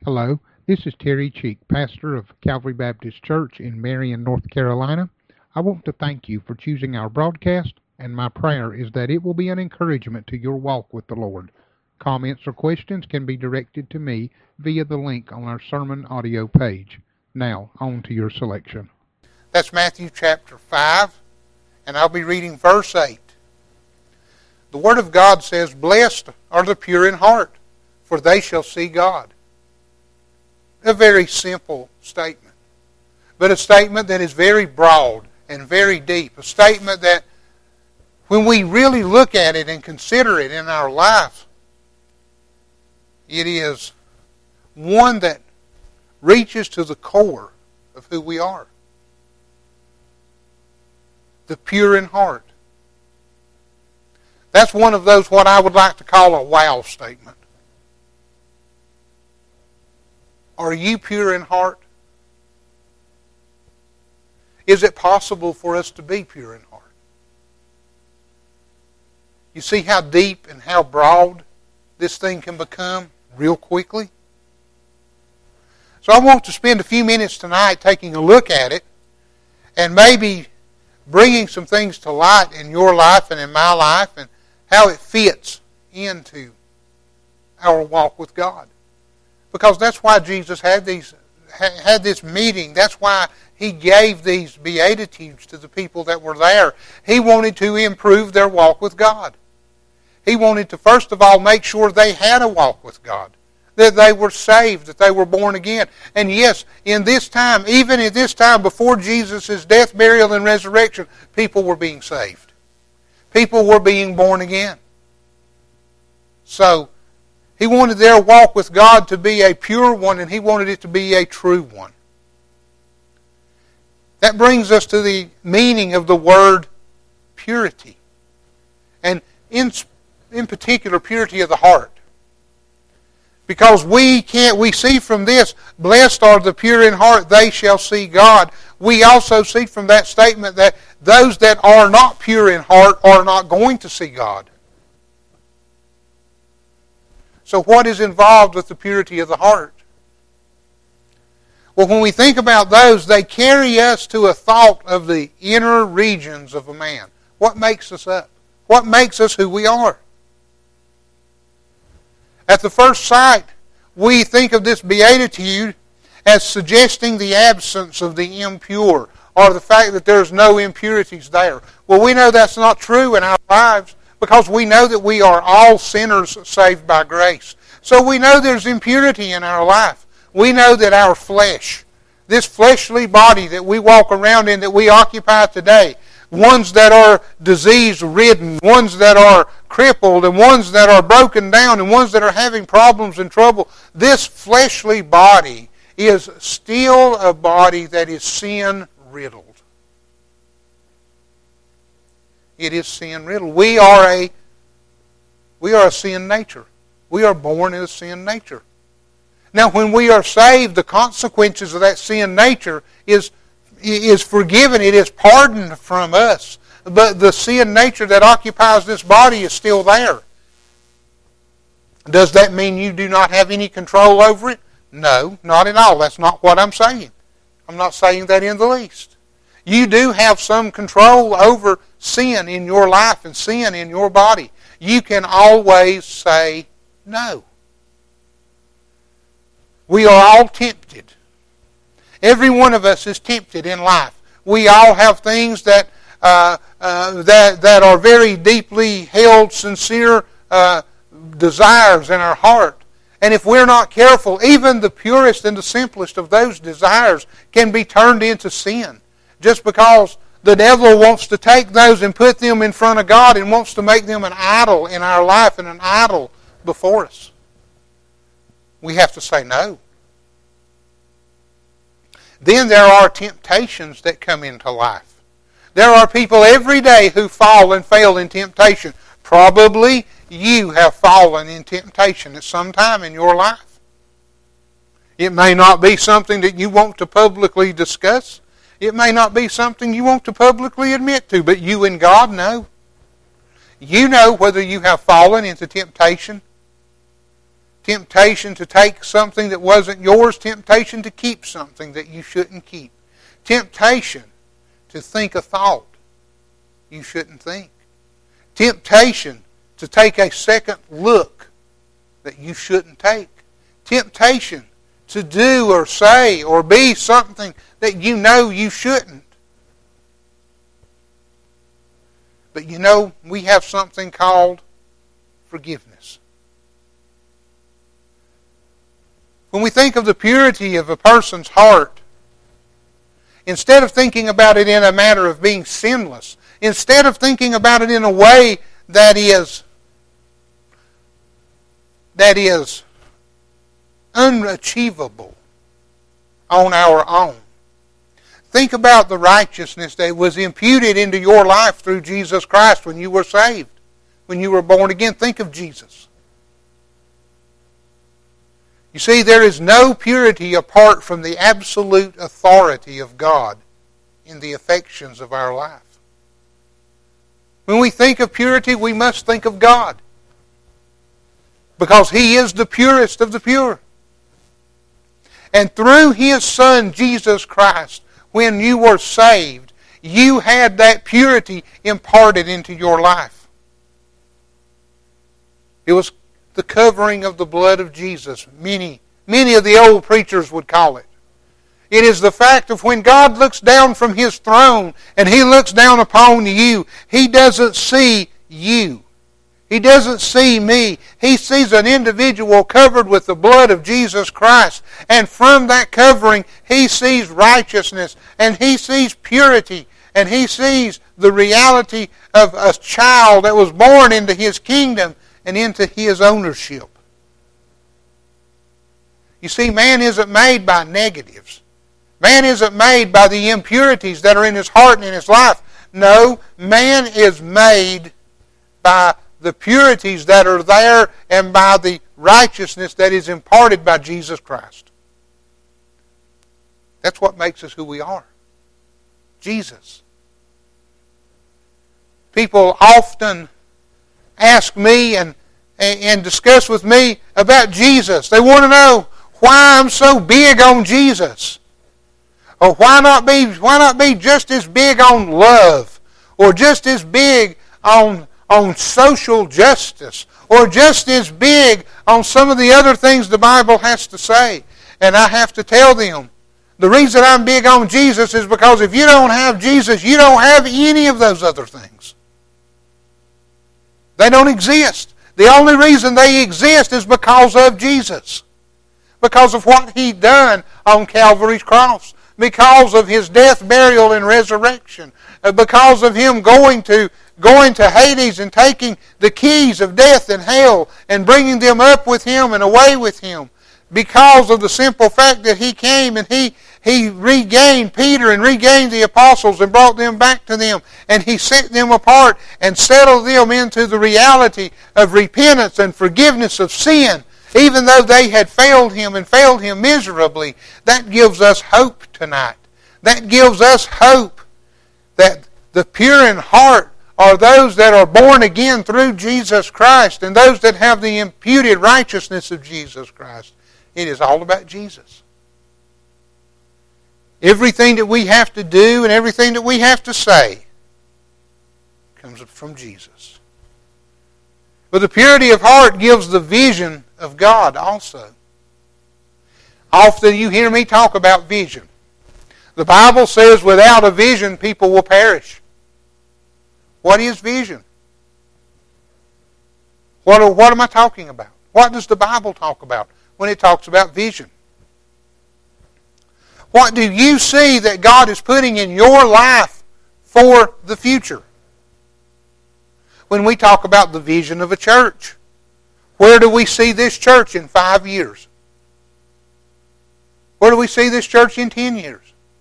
Hello, this is Terry Cheek, pastor of Calvary Baptist Church in Marion, North Carolina. I want to thank you for choosing our broadcast, and my prayer is that it will be an encouragement to your walk with the Lord. Comments or questions can be directed to me via the link on our sermon audio page. Now, on to your selection. That's Matthew chapter 5, and I'll be reading verse 8. The Word of God says, "Blessed are the pure in heart, for they shall see God." A very simple statement, but a statement that is very broad and very deep. A statement that, when we really look at it and consider it in our life, it is one that reaches to the core of who we are. The pure in heart. That's one of those what I would like to call a wow statement. Are you pure in heart? Is it possible for us to be pure in heart? You see how deep and how broad this thing can become real quickly? So I want to spend a few minutes tonight taking a look at it and maybe bringing some things to light in your life and in my life and how it fits into our walk with God. Because that's why Jesus had this meeting. That's why He gave these beatitudes to the people that were there. He wanted to improve their walk with God. He wanted to, first of all, make sure they had a walk with God. That they were saved, that they were born again. And yes, in this time, even in this time before Jesus' death, burial, and resurrection, people were being saved. People were being born again. So, He wanted their walk with God to be a pure one, and He wanted it to be a true one. That brings us to the meaning of the word purity. And in particular, purity of the heart. Because we see from this, blessed are the pure in heart, they shall see God. We also see from that statement that those that are not pure in heart are not going to see God. So what is involved with the purity of the heart? Well, when we think about those, they carry us to a thought of the inner regions of a man. What makes us up? What makes us who we are? At the first sight, we think of this beatitude as suggesting the absence of the impure, or the fact that there's no impurities there. Well, we know that's not true in our lives, because we know that we are all sinners saved by grace. So we know there's impurity in our life. We know that our flesh, this fleshly body that we walk around in, that we occupy today, ones that are disease-ridden, ones that are crippled, and ones that are broken down, and ones that are having problems and trouble, this fleshly body is still a body that is sin-riddled. It is sin-riddled. We are a sin nature. We are born in a sin nature. Now, when we are saved, the consequences of that sin nature is forgiven. It is pardoned from us. But the sin nature that occupies this body is still there. Does that mean you do not have any control over it? No, not at all. That's not what I'm saying. I'm not saying that in the least. You do have some control over sin in your life and sin in your body. You can always say no. We are all tempted. Every one of us is tempted in life. We all have things that are very deeply held, sincere desires in our heart. And if we're not careful, even the purest and the simplest of those desires can be turned into sin. Just because the devil wants to take those and put them in front of God and wants to make them an idol in our life and an idol before us. We have to say no. Then there are temptations that come into life. There are people every day who fall and fail in temptation. Probably you have fallen in temptation at some time in your life. It may not be something that you want to publicly discuss. It may not be something you want to publicly admit to, but you and God know. You know whether you have fallen into temptation. temptation to take something that wasn't yours, temptation to keep something that you shouldn't keep, temptation to think a thought you shouldn't think, temptation to take a second look that you shouldn't take, temptation to do or say or be something that you know you shouldn't. But you know, we have something called forgiveness. When we think of the purity of a person's heart, instead of thinking about it in a matter of being sinless, instead of thinking about it in a way that is unachievable on our own, think about the righteousness that was imputed into your life through Jesus Christ when you were saved, when you were born again. Think of Jesus. You see, there is no purity apart from the absolute authority of God in the affections of our life. When we think of purity, we must think of God, because He is the purest of the pure. And through His Son, Jesus Christ, when you were saved, you had that purity imparted into your life. It was the covering of the blood of Jesus. Many of the old preachers would call it. It is the fact of when God looks down from His throne and He looks down upon you, He doesn't see you. He doesn't see me. He sees an individual covered with the blood of Jesus Christ. And from that covering, He sees righteousness, and He sees purity, and He sees the reality of a child that was born into His kingdom and into His ownership. You see, man isn't made by negatives. Man isn't made by the impurities that are in his heart and in his life. No, man is made by the purities that are there and by the righteousness that is imparted by Jesus Christ. That's what makes us who we are. Jesus. People often ask me and discuss with me about Jesus. They want to know why I'm so big on Jesus. Or why not be just as big on love, or just as big on social justice, or just as big on some of the other things the Bible has to say. And I have to tell them, the reason I'm big on Jesus is because if you don't have Jesus, you don't have any of those other things. They don't exist. The only reason they exist is because of Jesus. Because of what He done on Calvary's cross. Because of His death, burial, and resurrection. Because of Him going to Hades and taking the keys of death and hell and bringing them up with Him and away with Him. Because of the simple fact that He came and He regained Peter and regained the apostles and brought them back to them. And He set them apart and settled them into the reality of repentance and forgiveness of sin. Even though they had failed Him and failed Him miserably, that gives us hope tonight. That gives us hope that the pure in heart are those that are born again through Jesus Christ and those that have the imputed righteousness of Jesus Christ. It is all about Jesus. Everything that we have to do and everything that we have to say comes from Jesus. But the purity of heart gives the vision of God also. Often you hear me talk about vision. The Bible says without a vision people will perish. What is vision? What am I talking about? What does the Bible talk about when it talks about vision? What do you see that God is putting in your life for the future? When we talk about the vision of a church, where do we see this church in 5 years? Where do we see this church in 10 years?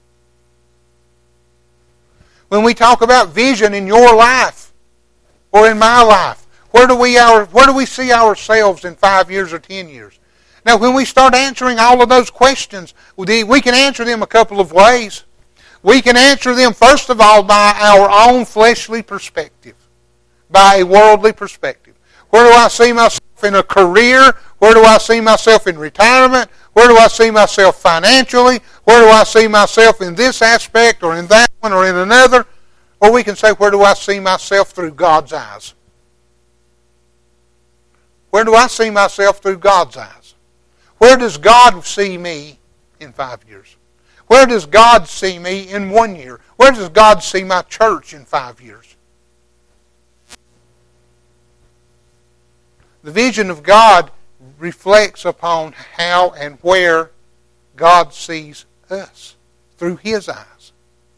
When we talk about vision in your life or in my life, where do we see ourselves in 5 years or 10 years? Now, when we start answering all of those questions, we can answer them a couple of ways. We can answer them, first of all, by our own fleshly perspective, by a worldly perspective. Where do I see myself in a career? Where do I see myself in retirement? Where do I see myself financially? Where do I see myself in this aspect or in that one or in another? Or we can say, where do I see myself through God's eyes? Where do I see myself through God's eyes? Where does God see me in 5 years? Where does God see me in 1 year? Where does God see my church in 5 years? The vision of God reflects upon how and where God sees us through His eyes.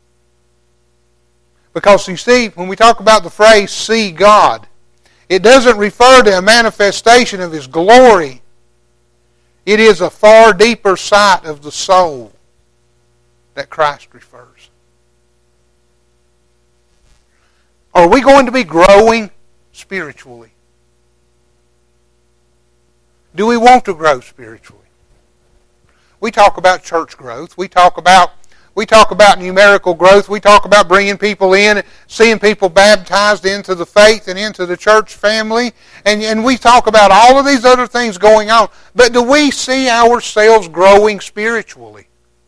Because you see, when we talk about the phrase see God, it doesn't refer to a manifestation of His glory. It is a far deeper sight of the soul that Christ refers. Are we going to be growing spiritually? Do we want to grow spiritually? We talk about church growth. We talk about numerical growth. We talk about bringing people in, seeing people baptized into the faith and into the church family. And we talk about all of these other things going on. But do we see ourselves growing spiritually?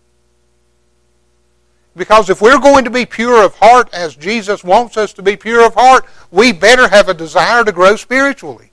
Because if we're going to be pure of heart as Jesus wants us to be pure of heart, we better have a desire to grow spiritually.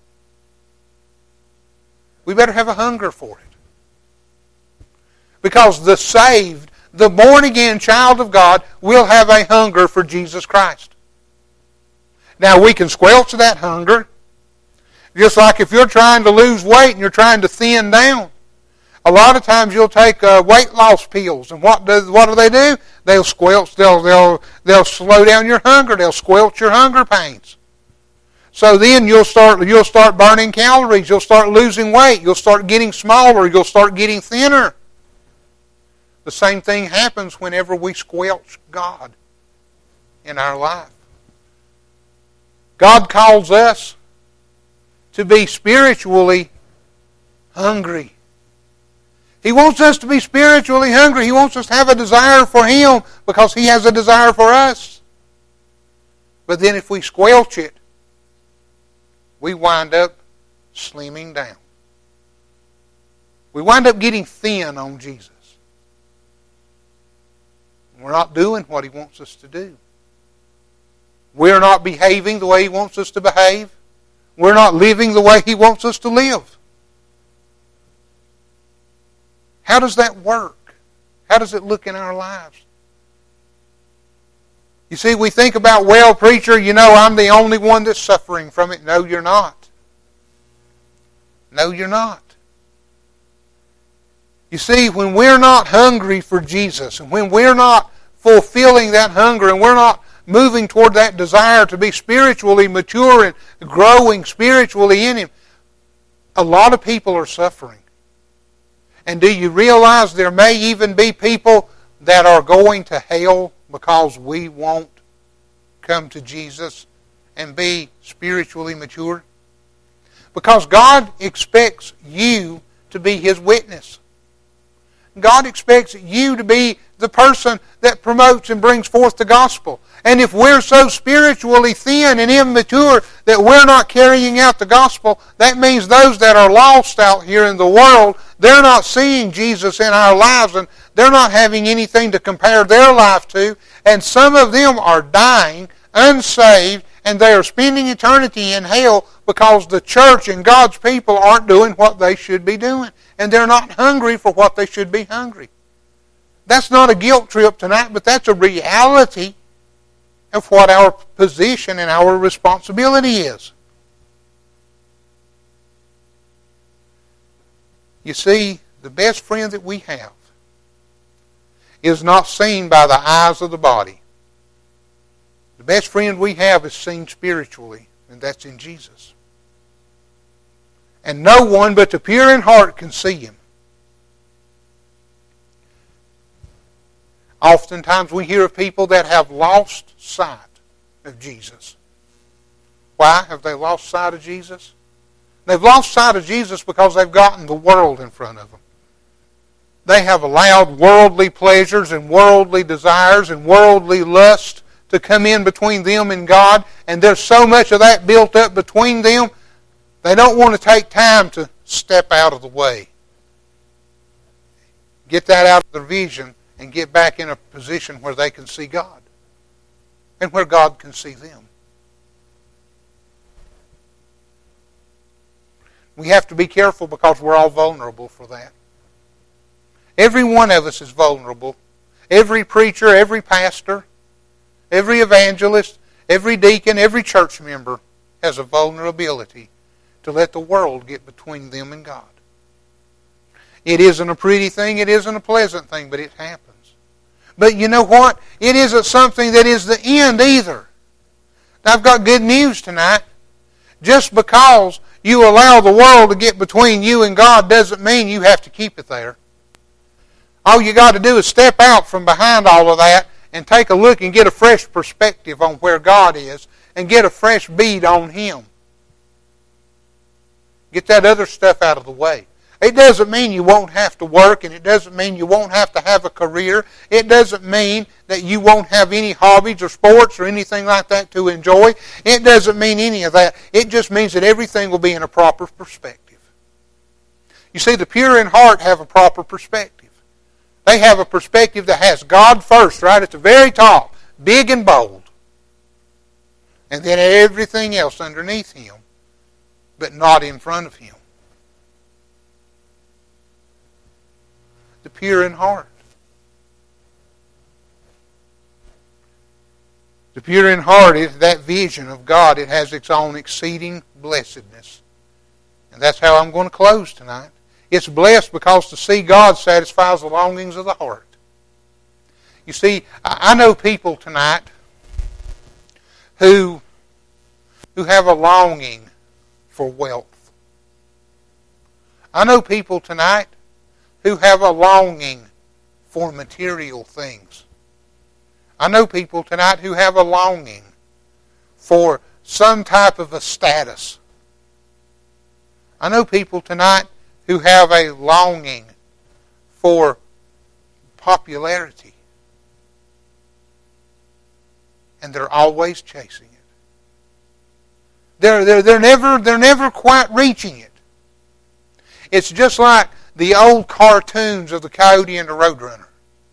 We better have a hunger for it. Because the saved, the born-again child of God will have a hunger for Jesus Christ. Now, we can squelch that hunger. Just like if you're trying to lose weight and you're trying to thin down. A lot of times you'll take weight loss pills. And what do they do? They'll squelch, they'll slow down your hunger. They'll squelch your hunger pains. So then you'll start burning calories. You'll start losing weight. You'll start getting smaller. You'll start getting thinner. The same thing happens whenever we squelch God in our life. God calls us to be spiritually hungry. He wants us to be spiritually hungry. He wants us to have a desire for Him because He has a desire for us. But then if we squelch it, we wind up slimming down. We wind up getting thin on Jesus. We're not doing what He wants us to do. We're not behaving the way He wants us to behave. We're not living the way He wants us to live. How does that work? How does it look in our lives? You see, we think about, well, preacher, I'm the only one that's suffering from it. No, you're not. No, you're not. You see, when we're not hungry for Jesus, and when we're not fulfilling that hunger, and we're not moving toward that desire to be spiritually mature and growing spiritually in Him, a lot of people are suffering. And do you realize there may even be people that are going to hell because we won't come to Jesus and be spiritually mature? Because God expects you to be His witness. God expects you to be the person that promotes and brings forth the gospel. And if we're so spiritually thin and immature that we're not carrying out the gospel, that means those that are lost out here in the world, they're not seeing Jesus in our lives, and they're not having anything to compare their life to. And some of them are dying, unsaved, and they are spending eternity in hell because the church and God's people aren't doing what they should be doing. And they're not hungry for what they should be hungry. That's not a guilt trip tonight, but that's a reality of what our position and our responsibility is. You see, the best friend that we have is not seen by the eyes of the body. The best friend we have is seen spiritually, and that's in Jesus. And no one but the pure in heart can see Him. Oftentimes we hear of people that have lost sight of Jesus. Why have they lost sight of Jesus? They've lost sight of Jesus because they've gotten the world in front of them. They have allowed worldly pleasures and worldly desires and worldly lust to come in between them and God, and there's so much of that built up between them, they don't want to take time to step out of the way. Get that out of their vision and get back in a position where they can see God and where God can see them. We have to be careful because we're all vulnerable for that. Every one of us is vulnerable. Every preacher, every pastor, every evangelist, every deacon, every church member has a vulnerability to let the world get between them and God. It isn't a pretty thing, it isn't a pleasant thing, but it happens. But you know what? It isn't something that is the end either. Now, I've got good news tonight. Just because you allow the world to get between you and God doesn't mean you have to keep it there. All you got to do is step out from behind all of that and take a look and get a fresh perspective on where God is and get a fresh bead on Him. Get that other stuff out of the way. It doesn't mean you won't have to work, and it doesn't mean you won't have to have a career. It doesn't mean that you won't have any hobbies or sports or anything like that to enjoy. It doesn't mean any of that. It just means that everything will be in a proper perspective. You see, the pure in heart have a proper perspective. They have a perspective that has God first, right at the very top, big and bold. And then everything else underneath Him, but not in front of Him. The pure in heart. The pure in heart is that vision of God. It has its own exceeding blessedness. And that's how I'm going to close tonight. It's blessed because to see God satisfies the longings of the heart. You see, I know people tonight who have a longing for wealth. I know people tonight who have a longing for material things. I know people tonight who have a longing for some type of a status. I know people tonight who have a longing for popularity. And they're always chasing it. They're never quite reaching it. It's just like the old cartoons of the Coyote and the Roadrunner.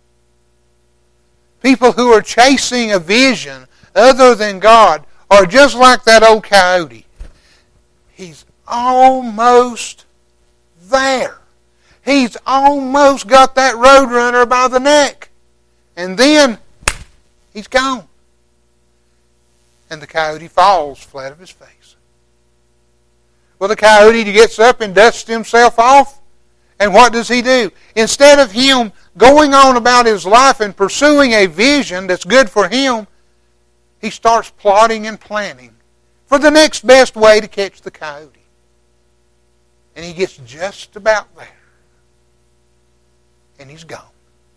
People who are chasing a vision other than God are just like that old coyote. He's almost there. He's almost got that Roadrunner by the neck. And then he's gone. And the coyote falls flat on his face. Well, the coyote gets up and dusts himself off. And what does he do? Instead of him going on about his life and pursuing a vision that's good for him, he starts plotting and planning for the next best way to catch the coyote. And he gets just about there. And he's gone.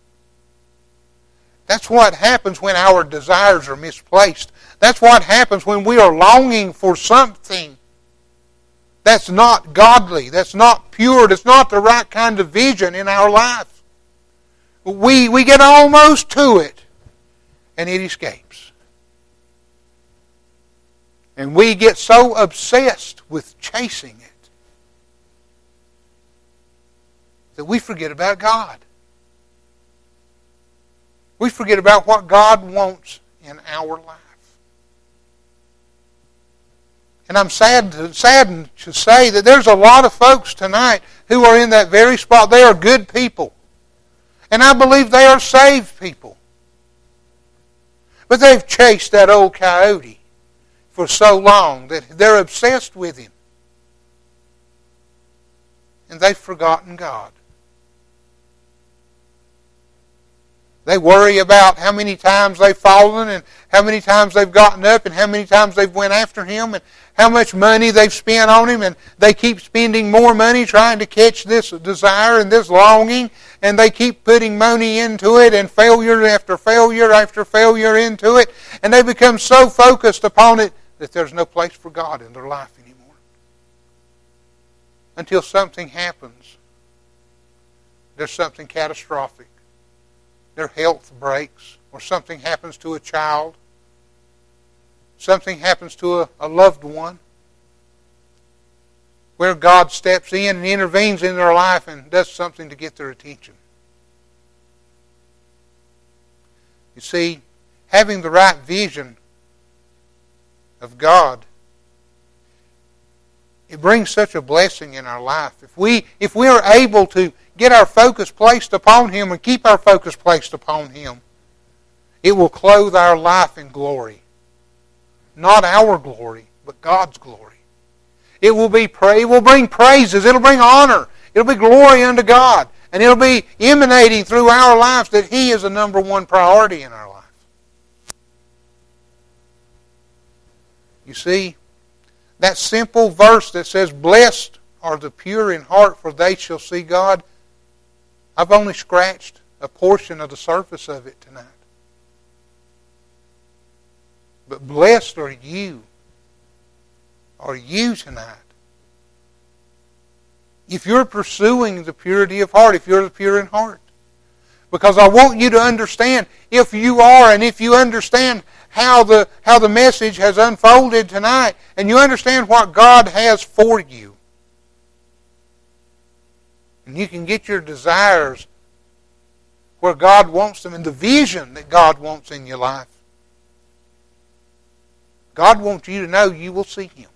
That's what happens when our desires are misplaced. That's what happens when we are longing for something that's not godly, that's not pure, that's not the right kind of vision in our life. We get almost to it, and it escapes. And we get so obsessed with chasing it that we forget about God. We forget about what God wants in our life. And I'm saddened to say that there's a lot of folks tonight who are in that very spot. They are good people. And I believe they are saved people. But they've chased that old coyote for so long that they're obsessed with him. And they've forgotten God. They worry about how many times they've fallen and how many times they've gotten up and how many times they've went after him and how much money they've spent on him, and they keep spending more money trying to catch this desire and this longing, and they keep putting money into it and failure after failure after failure into it, and they become so focused upon it that there's no place for God in their life anymore. Until something happens. There's something catastrophic. Their health breaks, or something happens to a child. Something happens to a loved one. where God steps in and intervenes in their life and does something to get their attention. You see, having the right vision of God, it brings such a blessing in our life. If we are able to get our focus placed upon Him and keep our focus placed upon Him, it will clothe our life in glory. Not our glory, but God's glory. It will bring praises. It'll bring honor. It'll be glory unto God. And it'll be emanating through our lives that He is the number one priority in our life. You see, that simple verse that says, "Blessed are the pure in heart, for they shall see God," I've only scratched a portion of the surface of it tonight. But blessed are you tonight, if you're pursuing the purity of heart, if you're the pure in heart. Because I want you to understand, if you are, and if you understand how the message has unfolded tonight, and you understand what God has for you, and you can get your desires where God wants them, and the vision that God wants in your life, God wants you to know you will see Him.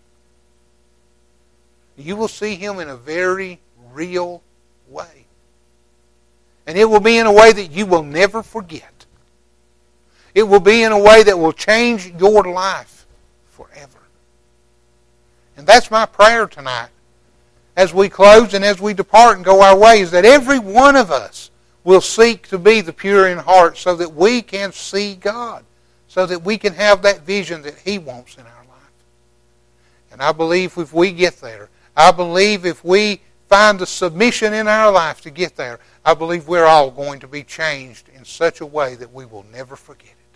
You will see Him in a very real way. And it will be in a way that you will never forget. It will be in a way that will change your life forever. And that's my prayer tonight as we close and as we depart and go our ways, that every one of us will seek to be the pure in heart so that we can see God, so that we can have that vision that He wants in our life. And I believe if we get there, I believe if we find the submission in our life to get there, I believe we're all going to be changed in such a way that we will never forget it.